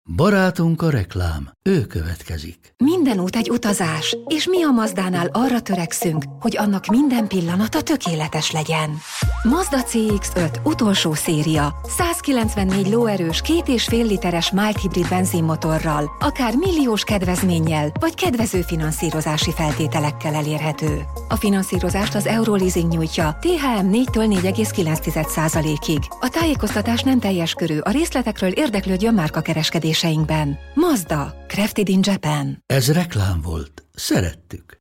Barátunk a reklám, ő következik. Minden út egy utazás, és mi a Mazdánál arra törekszünk, hogy annak minden pillanata tökéletes legyen. Mazda CX-5 utolsó széria, 194 lóerős 2,5 literes mild hibrid benzinmotorral, akár milliós kedvezménnyel, vagy kedvező finanszírozási feltételekkel elérhető. A finanszírozást az Euroleasing nyújtja, THM 4-től 4,9%-ig. A tájékoztatás nem teljes körű, a részletekről érdeklődjön márkakereskedéseinkben. Mazda, crafted in Japan. Ez reklám volt. Szerettük.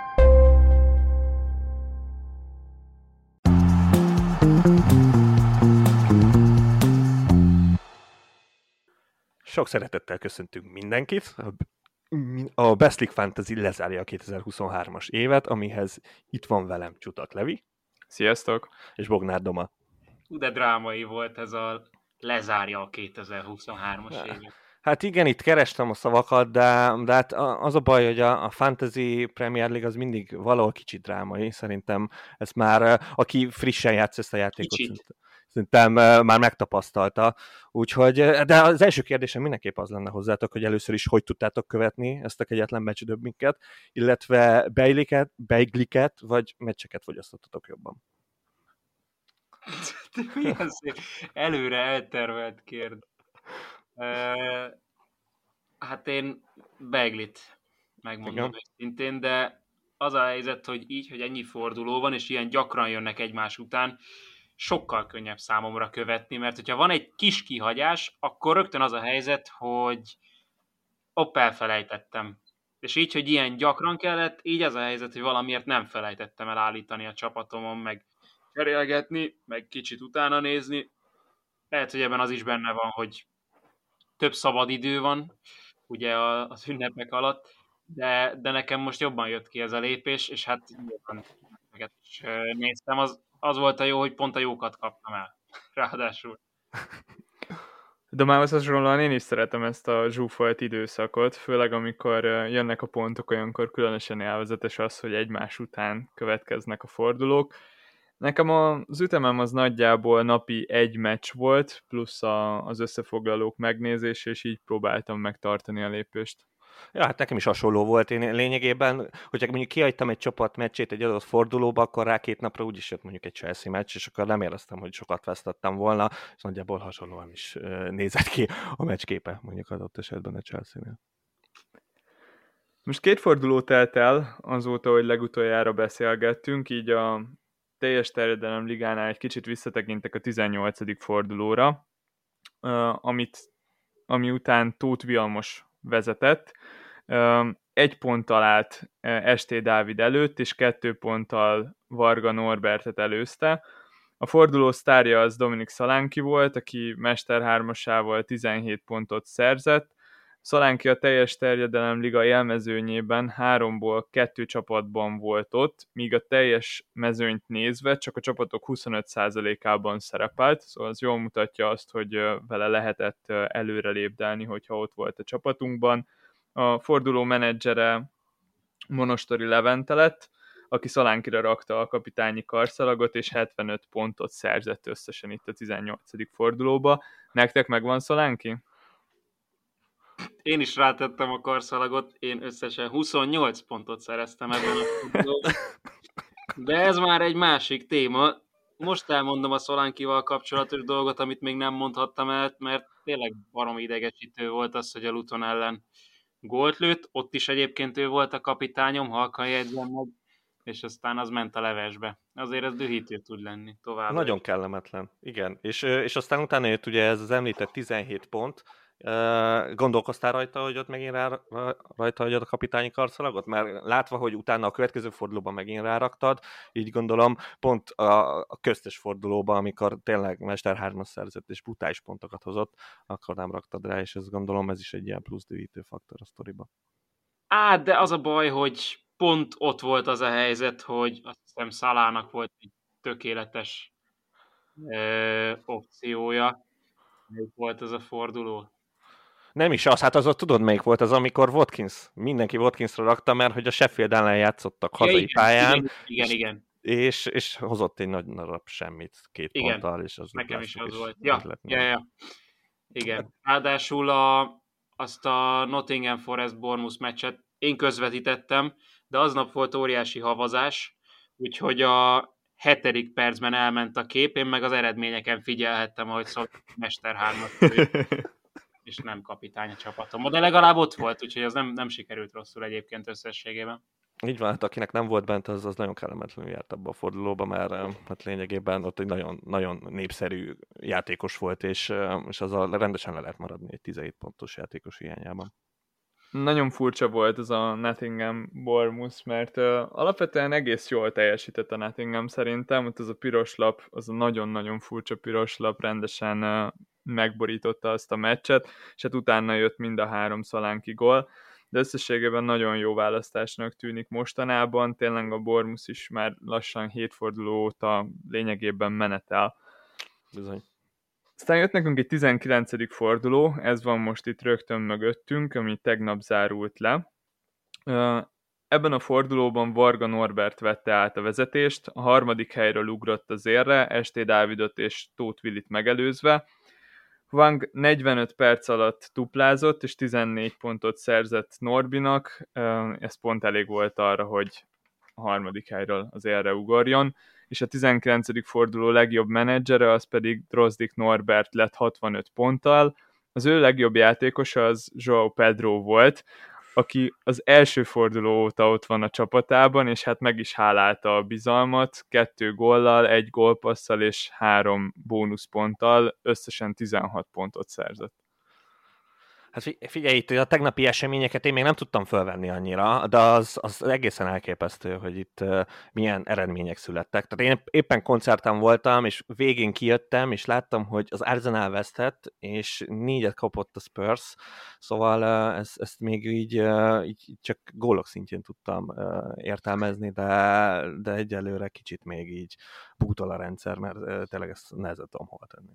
Sok szeretettel köszöntünk mindenkit. A Best League Fantasy lezárja a 2023-as évet, amihez itt van velem Csutak Levi. Sziasztok! És Bognár Doma. De drámai volt ez a lezárja a 2023-as évet. Hát igen, itt kerestem a szavakat, de hát az a baj, hogy a Fantasy Premier League az mindig valahol kicsit drámai. Szerintem ez már, aki frissen játsz ezt a játékot, szerintem már megtapasztalta. Úgyhogy, de az első kérdésem mindenképp az lenne hozzátok, hogy először is hogy tudtátok követni ezt a kegyetlen meccsdöbbinket, illetve beigliket vagy meccseket fogyasztottatok jobban? Milyen szép, előre eltervelt kérdés. Hát én beiglit megmondom őszintén, de az a helyzet, hogy így, hogy ennyi forduló van, és ilyen gyakran jönnek egymás után, sokkal könnyebb számomra követni, mert hogyha van egy kis kihagyás, akkor rögtön az a helyzet, hogy elfelejtettem. És így, hogy ilyen gyakran kellett, így az a helyzet, hogy valamiért nem felejtettem el állítani a csapatomon, meg cserélgetni, meg kicsit utána nézni. Lehet, hogy ebben az is benne van, hogy több szabad idő van, ugye az ünnepek alatt, de nekem most jobban jött ki ez a lépés, és hát nyilván is néztem, az volt a jó, hogy pont a jókat kaptam el, ráadásul. De már hasonlóan én is szeretem ezt a zsúfolt időszakot, főleg amikor jönnek a pontok, olyankor különösen élvezetes az, hogy egymás után következnek a fordulók. Nekem az ütemem az nagyjából napi egy meccs volt, plusz az összefoglalók megnézése, és így próbáltam megtartani a lépést. Ja, hát nekem is hasonló volt. Én lényegében, hogyha mondjuk kihagytam egy csapat meccsét egy adott fordulóba, akkor rá 2 napra úgyis jött mondjuk egy Chelsea meccs, és akkor nem éreztem, hogy sokat vesztettem volna, és nagyjából hasonlóan is nézett ki a meccsképe, mondjuk adott esetben a Chelsea-nél. Most 2 forduló telt el azóta, hogy legutoljára beszélgettünk, így a teljes terjedelem ligánál egy kicsit visszatekintek a 18. fordulóra, ami után Tóth Vilmos vezetett. 1 ponttal állt St. Dávid előtt, és 2 ponttal Varga Norbertet előzte. A forduló sztárja az Dominik Szalánki volt, aki Mester 3-asával 17 pontot szerzett. Szalánki a teljes terjedelem liga élmezőnyében 3-ból 2 csapatban volt ott, míg a teljes mezőnyt nézve csak a csapatok 25%-ában szerepelt, szóval az jól mutatja azt, hogy vele lehetett előre lépdelni, hogyha ott volt a csapatunkban. A forduló menedzsere Monostori Levente lett, aki Szalánkira rakta a kapitányi karszalagot, és 75 pontot szerzett összesen itt a 18. fordulóba. Nektek megvan Szalánki? Én is rátettem a karszalagot, én összesen 28 pontot szereztem ebben a fordulóban. De ez már egy másik téma. Most elmondom a Szolánkival kapcsolatos dolgot, amit még nem mondhattam el, mert tényleg baromi idegesítő volt az, hogy a Luton ellen gólt lőtt. Ott is egyébként ő volt a kapitányom, halkan jegyzem meg, és aztán az ment a levesbe. Azért ez dühítő tud lenni tovább. Nagyon kellemetlen, igen. És aztán utána jött ugye ez az említett 17 pont. Gondolkoztál rajta, hogy ott megint rajta hagyod a kapitányi karszalagot? Mert látva, hogy utána a következő fordulóban megint ráraktad, így gondolom pont a köztes fordulóban, amikor tényleg Mester 3-as szerzett és brutális pontokat hozott, akkor nem raktad rá, és ezt gondolom ez is egy ilyen plusz dühítő faktor a sztoriba. De az a baj, hogy pont ott volt az a helyzet, hogy azt hiszem Szalának volt egy tökéletes opciója. Melyik volt az a forduló? Nem is az, hát az ott tudod melyik volt, az amikor mindenki Watkinsra rakta, mert hogy a Sheffield ellen játszottak hazai pályán. Igen. És hozott egy nagy darab semmit 2 ponttal, és az nekem is az volt. Ja. Igen. Ráadásul azt a Nottingham Forest Bournemouth meccset én közvetítettem, de aznap volt óriási havazás, úgyhogy a 7. percben elment a kép, én meg az eredményeken figyelhettem, ahogy szólt Mester 3-at, és nem kapitány a csapatom. De legalább ott volt, úgyhogy az nem sikerült rosszul egyébként összességében. Így van, hát akinek nem volt bent, az nagyon kellemetlenül járt abba a fordulóba, mert hát lényegében ott egy nagyon, nagyon népszerű játékos volt, és azzal rendesen le lehet maradni egy 17 pontos játékos hiányában. Nagyon furcsa volt ez a Nottingham Bournemouth, mert alapvetően egész jól teljesített a Nottingham szerintem, ott az a piros lap, az a nagyon-nagyon furcsa piros lap rendesen megborította azt a meccset, és hát utána jött mind a 3 Solanke gól, de összességében nagyon jó választásnak tűnik mostanában, tényleg a Bournemouth is már lassan 7 forduló óta lényegében menetel. Bizony. Aztán jött nekünk egy 19. forduló, ez van most itt rögtön mögöttünk, ami tegnap zárult le. Ebben a fordulóban Varga Norbert vette át a vezetést, a 3. helyről ugrott az érre, ST Dávidot és Tóth Willit megelőzve. Wang 45 perc alatt duplázott, és 14 pontot szerzett Norbinak, ez pont elég volt arra, hogy a 3. helyről az érre ugorjon, és a 19. forduló legjobb menedzsere, az pedig Drozdik Norbert lett 65 ponttal. Az ő legjobb játékosa az João Pedro volt, aki az első forduló óta ott van a csapatában, és hát meg is hálálta a bizalmat, 2 góllal, 1 gólpasszal és 3 bónuszponttal, összesen 16 pontot szerzett. Hát figyelj, itt a tegnapi eseményeket én még nem tudtam fölvenni annyira, de az egészen elképesztő, hogy itt milyen eredmények születtek. Tehát én éppen koncerten voltam, és végén kijöttem, és láttam, hogy az Arsenal vesztett, és 4 kapott a Spurs, szóval ezt még így csak gólok szintjén tudtam értelmezni, de egyelőre kicsit még így bútol a rendszer, mert tényleg ezt nehezen tudom hova tenni.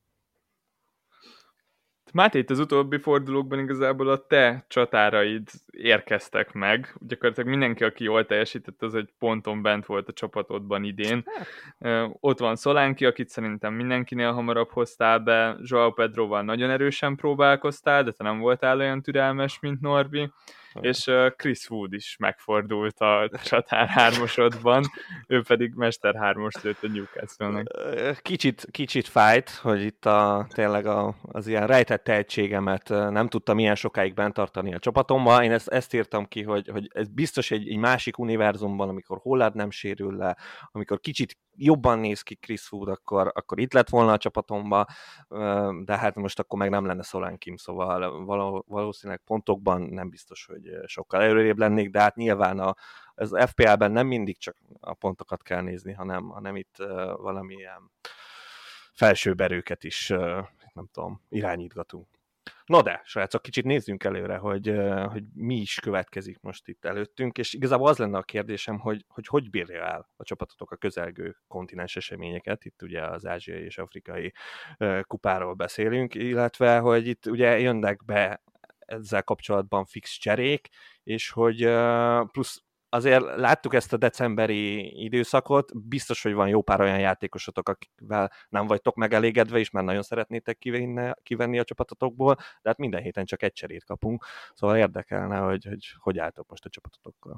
Máté, itt az utóbbi fordulókban igazából a te csatáraid érkeztek meg. Gyakorlatilag mindenki, aki jól teljesített, az egy ponton bent volt a csapatodban idén. Ott van Solanke, akit szerintem mindenkinél hamarabb hoztál be, João Pedroval nagyon erősen próbálkoztál, de te nem voltál olyan türelmes, mint Norbi. És Chris Wood is megfordult a csatár 3-osodban, ő pedig Mester 3-os lőtt a Newcastle-nek. Kicsit fájt, hogy itt tényleg az ilyen rejtett tehetségemet nem tudtam ilyen sokáig bent tartani a csapatomban. Én ezt írtam ki, hogy ez biztos egy másik univerzumban, amikor Holland nem sérül le, amikor kicsit jobban néz ki Chris Wood, akkor itt lett volna a csapatomba, de hát most akkor meg nem lenne Solanke, szóval valószínűleg pontokban nem biztos, hogy sokkal előrébb lennék, de hát nyilván az FPL-ben nem mindig csak a pontokat kell nézni, hanem itt valamilyen felsőbb erőket is, nem tudom, irányítgatunk. No de, srácok, kicsit nézzünk előre, hogy mi is következik most itt előttünk, és igazából az lenne a kérdésem, hogy bírja el a csapatotok a közelgő kontinens eseményeket, itt ugye az ázsiai és afrikai kupáról beszélünk, illetve, hogy itt ugye jönnek be ezzel kapcsolatban fix cserék, és hogy plusz azért láttuk ezt a decemberi időszakot, biztos, hogy van jó pár olyan játékosotok, akikvel nem vagytok megelégedve, és már nagyon szeretnétek kivenni a csapatotokból, de hát minden héten csak egy cserét kapunk, szóval érdekelne, hogy álltok most a csapatotokkal.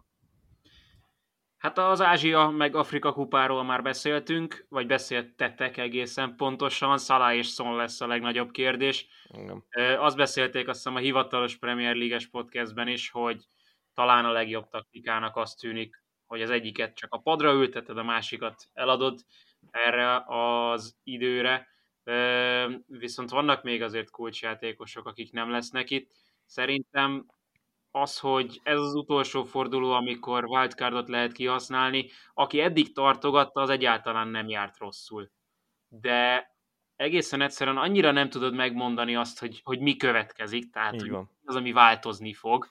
Hát az Ázsia meg Afrika kupáról már beszéltünk, vagy beszéltetek egészen pontosan, Salah és Son lesz a legnagyobb kérdés. Igen. Azt beszélték azt hiszem a hivatalos Premier League-es podcastben is, hogy talán a legjobb taktikának azt tűnik, hogy az egyiket csak a padra ülteted, a másikat eladod erre az időre. Viszont vannak még azért kulcsjátékosok, akik nem lesznek itt. Szerintem az, hogy ez az utolsó forduló, amikor wildcardot lehet kihasználni, aki eddig tartogatta, az egyáltalán nem járt rosszul. De egészen egyszerűen annyira nem tudod megmondani azt, hogy mi következik, tehát az, ami változni fog,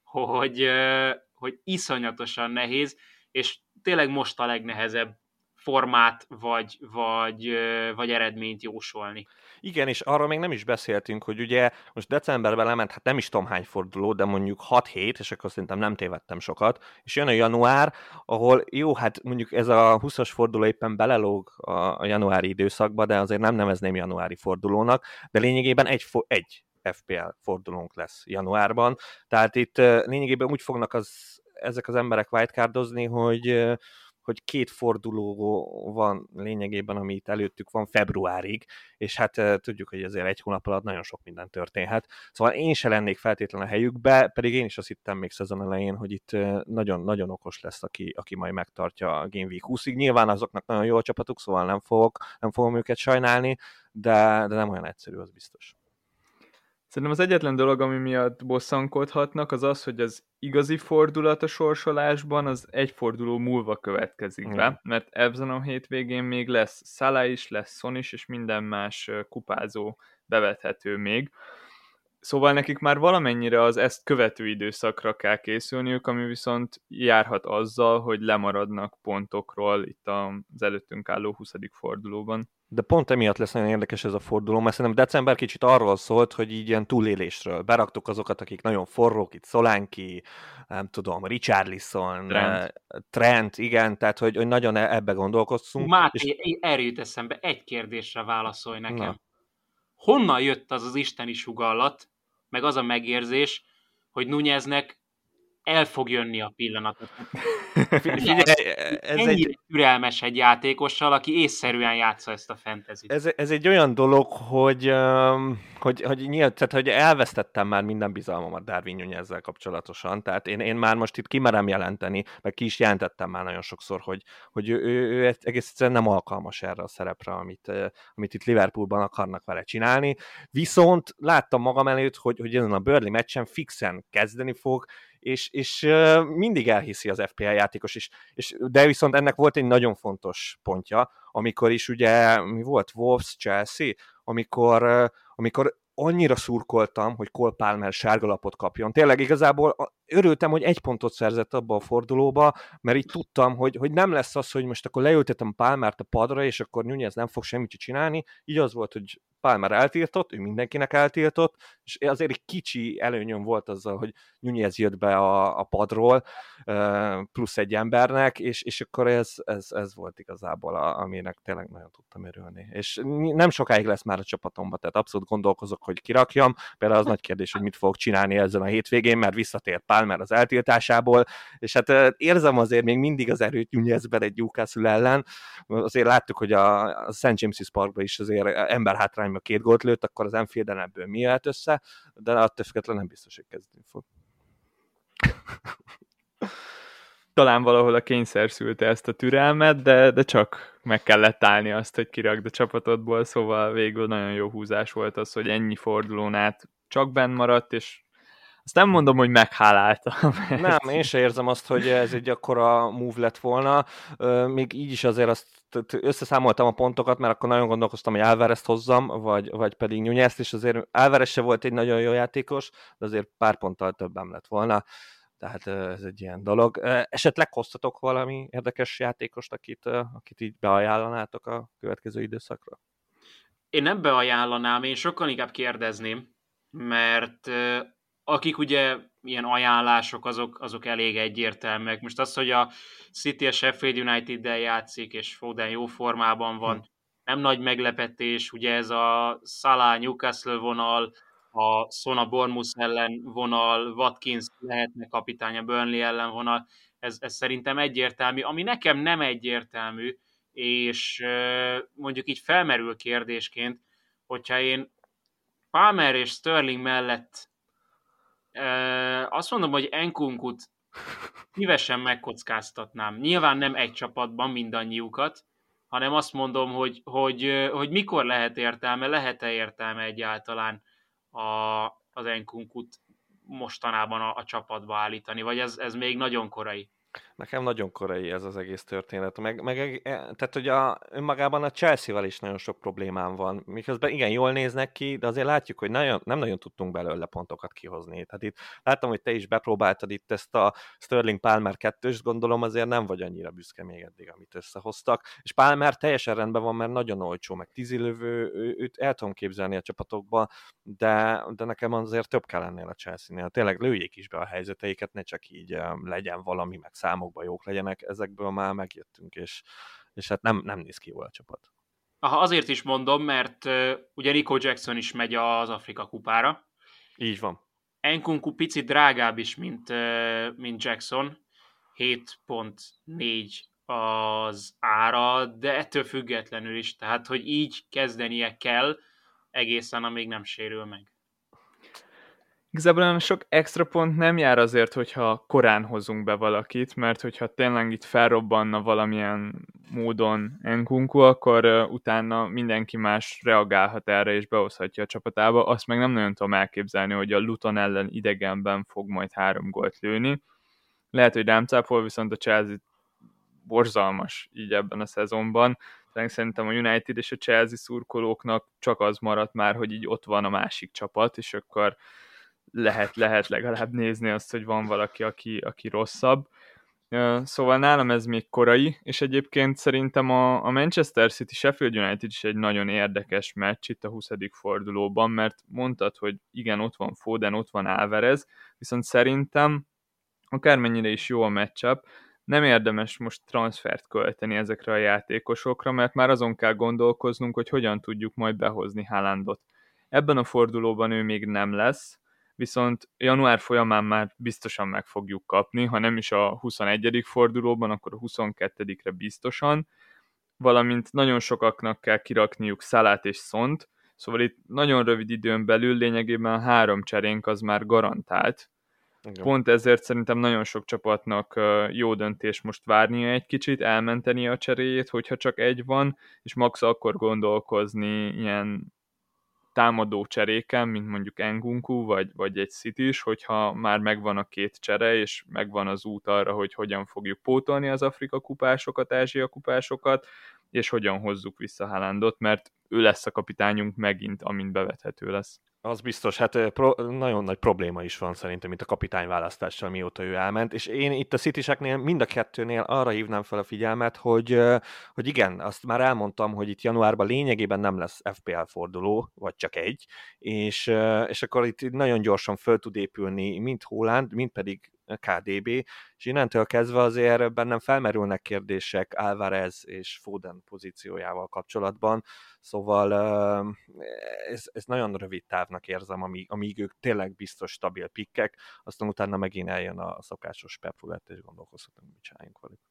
hogy iszonyatosan nehéz, és tényleg most a legnehezebb formát vagy eredményt jósolni. Igen, és arról még nem is beszéltünk, hogy ugye most decemberben lement, hát nem is tudom hány forduló, de mondjuk 6 hét, és akkor szerintem nem tévedtem sokat, és jön a január, ahol jó, hát mondjuk ez a 20-as forduló éppen belelóg a januári időszakba, de azért nem nevezném januári fordulónak, de lényegében egy FPL fordulónk lesz januárban, tehát itt lényegében úgy fognak ezek az emberek wildcardozni, hogy 2 forduló van lényegében, ami itt előttük van februárig, és hát tudjuk, hogy azért 1 hónap alatt nagyon sok minden történhet. Szóval én se lennék feltétlenül a helyükbe, pedig én is azt hittem még szezon elején, hogy itt nagyon-nagyon okos lesz, aki majd megtartja a Game Week 20-ig. Nyilván azoknak nagyon jó a csapatuk, szóval nem fogom őket sajnálni, de nem olyan egyszerű, az biztos. Szerintem az egyetlen dolog, ami miatt bosszankodhatnak, az az, hogy az igazi fordulat a sorsolásban az 1 forduló múlva következik be, mert ebben a hétvégén még lesz Salah is, lesz Son is, és minden más kupázó bevethető még. Szóval nekik már valamennyire az ezt követő időszakra kell készülniük, ami viszont járhat azzal, hogy lemaradnak pontokról itt az előttünk álló 20. fordulóban. De pont emiatt lesz nagyon érdekes ez a forduló, mert szerintem december kicsit arról szólt, hogy így ilyen túlélésről. Beraktuk azokat, akik nagyon forrók, itt Solanke, nem tudom, Richarlison, Trent, igen, tehát hogy nagyon ebbe gondolkoztunk. Máté, erről jut eszembe, egy kérdésre válaszolj nekem. Na. Honnan jött az isteni sugallat, meg az a megérzés, hogy Núñeznek el fog jönni a pillanatot? Ez egy türelmes egy játékossal, aki észszerűen játsza ezt a fantasyt. Ez egy olyan dolog, hogy tehát, hogy elvesztettem már minden bizalmamat Darwin Núñezzel kapcsolatosan, tehát én már most itt kimerem jelenteni, meg ki is jelentettem már nagyon sokszor, hogy ő egész egyszerűen nem alkalmas erre a szerepre, amit itt Liverpoolban akarnak vele csinálni. Viszont láttam magam előtt, hogy ezen a Burnley meccsen fixen kezdeni fog, és mindig elhiszi az FPL játékos, de viszont ennek volt egy nagyon fontos pontja, amikor is ugye mi volt Wolves, Chelsea, amikor annyira szurkoltam, hogy Cole Palmer sárgalapot kapjon. Tényleg igazából örültem, hogy 1 pontot szerzett abba a fordulóba, mert így tudtam, hogy nem lesz az, hogy most akkor leültetem Palmert a padra, és akkor Núñez nem fog semmit csinálni. Így az volt, hogy Palmer eltiltott, ő mindenkinek eltiltott, és azért egy kicsi előnyöm volt azzal, hogy Núñez jött be a padról, plusz egy embernek, és akkor ez volt igazából, aminek tényleg nagyon tudtam örülni. És nem sokáig lesz már a csapatomban, tehát abszolút gondolkozok, hogy kirakjam. Például az nagy kérdés, hogy mit fogok csinálni ezen a hétvégén, mert visszatért Palmer az eltiltásából, és hát érzem azért még mindig az erőt Núñezben egy Newcastle ellen. Azért láttuk, hogy a St. James's Parkban is azért emberhátrányban 2 gólt lőtt, akkor az Anfielden ebből mi jöhet össze, de attól függetlenül nem biztos, hogy kezdeni fog. Talán valahol a kényszer szülte ezt a türelmet, de csak meg kellett állni azt, hogy kirakd a csapatodból, szóval végül nagyon jó húzás volt az, hogy ennyi fordulón át csak benn maradt, és azt nem mondom, hogy megháláltam. Nem, én se érzem azt, hogy ez egy akkora move lett volna. Még így is azért azt összeszámoltam a pontokat, mert akkor nagyon gondolkoztam, hogy Alvarezt hozzam, vagy pedig Núñezt, és azért Alvarez se volt egy nagyon jó játékos, de azért pár ponttal többem lett volna. Tehát ez egy ilyen dolog. Esetleg hoztatok valami érdekes játékost, akit így beajánlanátok a következő időszakra? Én nem beajánlanám, én sokkal inkább kérdezném, mert akik ugye ilyen ajánlások, azok elég egyértelműek. Most az, hogy a City a Sheffield United-del játszik, és Foden jó formában van, nem nagy meglepetés, ugye ez a Salah Newcastle vonal, a Son a Bournemouth ellen vonal, Watkins lehetne kapitány a Burnley ellen vonal, ez szerintem egyértelmű. Ami nekem nem egyértelmű, és mondjuk így felmerül kérdésként, hogyha én Palmer és Sterling mellett azt mondom, hogy Nkunkut szívesen megkockáztatnám. Nyilván nem egy csapatban mindannyiukat, hanem azt mondom, hogy mikor lehet-e értelme egyáltalán az Nkunkut mostanában a csapatba állítani, vagy ez még nagyon korai? Nekem nagyon korai ez az egész történet. Tehát, hogy önmagában a Chelsea-vel is nagyon sok problémám van. Miközben igen, jól néznek ki, de azért látjuk, hogy nem nagyon tudtunk belőle pontokat kihozni. Tehát itt láttam, hogy te is bepróbáltad itt ezt a Sterling Palmer 2-s, gondolom azért nem vagy annyira büszke még eddig, amit összehoztak. És Palmer teljesen rendben van, mert nagyon olcsó, meg 10 lövő, őt el tudom képzelni a csapatokba, de nekem azért több kell ennél a Chelsea-nél. Tényleg lőjék is be a helyzeteiket, ne csak így legyen valami, meg számokban jók legyenek, ezekből már megjöttünk, és hát nem néz ki jól a csapat. Azért is mondom, mert ugye Nico Jackson is megy az Afrika kupára, Így van. Nkunku picit drágább is, mint Jackson. 7.4 az ára, de ettől függetlenül is. Tehát, hogy így kezdenie kell, egészen amíg nem sérül meg. Igazából olyan sok extra pont nem jár azért, hogyha korán hozunk be valakit, mert hogyha tényleg itt felrobbanna valamilyen módon Nkunku, akkor utána mindenki más reagálhat erre és behozhatja a csapatába. Azt meg nem nagyon tudom elképzelni, hogy a Luton ellen idegenben fog majd 3 gólt lőni. Lehet, hogy rám cápol, viszont a Chelsea borzalmas így ebben a szezonban. Szerintem a United és a Chelsea szurkolóknak csak az maradt már, hogy így ott van a másik csapat, és akkor lehet legalább nézni azt, hogy van valaki, aki rosszabb. Szóval nálam ez még korai, és egyébként szerintem a Manchester City Sheffield United is egy nagyon érdekes meccs itt a 20. fordulóban, mert mondtad, hogy igen, ott van Foden, ott van Alvarez, viszont szerintem akármennyire is jó a matchup, nem érdemes most transfert költeni ezekre a játékosokra, mert már azon kell gondolkoznunk, hogy hogyan tudjuk majd behozni Haalandot. Ebben a fordulóban ő még nem lesz, viszont január folyamán már biztosan meg fogjuk kapni, ha nem is a 21. fordulóban, akkor a 22-re biztosan, valamint nagyon sokaknak kell kirakniuk Salát és Sont, szóval itt nagyon rövid időn belül lényegében 3 cserénk az már garantált. Igen. Pont ezért szerintem nagyon sok csapatnak jó döntés most várnia egy kicsit, elmenteni a cseréjét, hogyha csak egy van, és max akkor gondolkozni ilyen támadó cseréken, mint mondjuk Nkunku, vagy egy City is, hogyha már megvan a 2 csere, és megvan az út arra, hogy hogyan fogjuk pótolni az Afrika kupásokat, Ázsia kupásokat, és hogyan hozzuk vissza Haalandot, mert ő lesz a kapitányunk megint, amint bevethető lesz. Az biztos, hát nagyon nagy probléma is van szerintem itt a kapitányválasztással, mióta ő elment, és én itt a Cityseknél mind a kettőnél arra hívnám fel a figyelmet, hogy igen, azt már elmondtam, hogy itt januárban lényegében nem lesz FPL forduló, vagy csak egy, és akkor itt nagyon gyorsan föl tud épülni mind Haaland, mind pedig KDB, és innentől kezdve azért bennem felmerülnek kérdések Alvarez és Foden pozíciójával kapcsolatban, szóval ez nagyon rövid távnak érzem, amíg ők tényleg biztos stabil pikkek, aztán utána megint eljön a szokásos pepfulet, és gondolkozhatunk, mit csináljunk velük.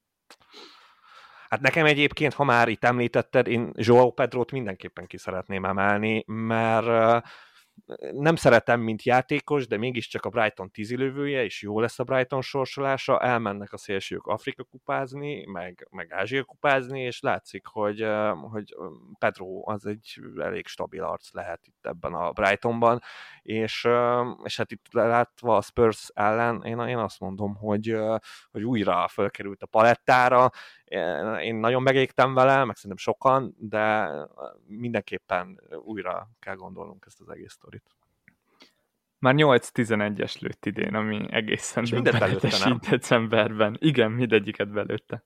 Hát nekem egyébként, ha már itt említetted, én João Pedrót mindenképpen ki szeretném emelni, mert nem szeretem, mint játékos, de mégiscsak a Brighton tízilövője, és jó lesz a Brighton sorsolása, elmennek a szélsők Afrika kupázni, meg Ázsia kupázni, és látszik, hogy Pedro az egy elég stabil arc lehet itt ebben a Brightonban, és hát itt látva a Spurs ellen, én azt mondom, hogy újra fölkerült a palettára, én nagyon megégtem vele, meg szerintem sokan, de mindenképpen újra kell gondolnunk ezt az egész sztorit. Már 8-11-es lőtt idén, ami egészen döbbenetes így decemberben. Igen, mindegyiket belőtte.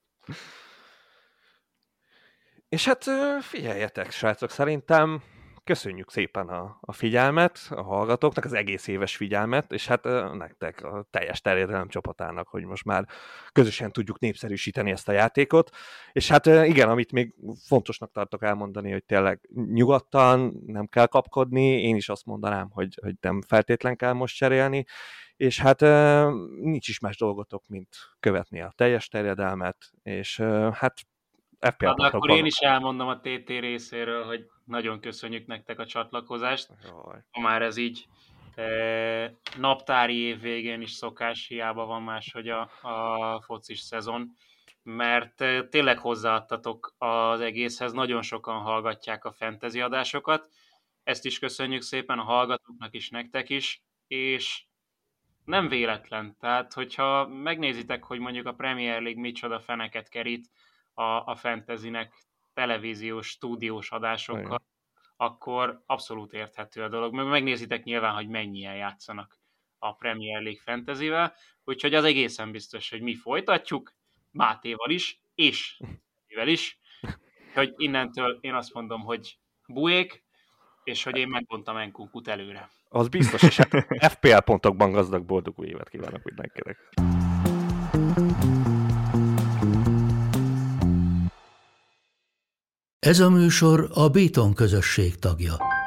És hát figyeljetek, srácok, szerintem köszönjük szépen a figyelmet, a hallgatóknak, az egész éves figyelmet, és hát nektek, a teljes terjedelem csapatának, hogy most már közösen tudjuk népszerűsíteni ezt a játékot. És hát igen, amit még fontosnak tartok elmondani, hogy tényleg nyugodtan, nem kell kapkodni, én is azt mondanám, hogy nem feltétlen kell most cserélni, és hát nincs is más dolgotok, mint követni a teljes terjedelmet, és hát FPL akkor én is elmondom a TT részéről, hogy nagyon köszönjük nektek a csatlakozást. Ha már ez így naptári év végén is szokás, hiába van máshogy a focis szezon, mert tényleg hozzáadtatok az egészhez, nagyon sokan hallgatják a fantasy adásokat. Ezt is köszönjük szépen a hallgatóknak is, nektek is, és nem véletlen. Tehát, hogyha megnézitek, hogy mondjuk a Premier League micsoda feneket kerít a fantasynek televíziós, stúdiós adásokkal, akkor abszolút érthető a dolog. Megnézitek nyilván, hogy mennyien játszanak a Premier League fantasyvel, úgyhogy az egészen biztos, hogy mi folytatjuk, Mátéval is, és Mátéval is, hogy innentől én azt mondom, hogy buék, és hogy én megmondtam Nkunkut előre. Az biztos, és hát FPL pontokban gazdag, boldog új évet kívánok mindenkinek. Ez a műsor a Béton közösség tagja.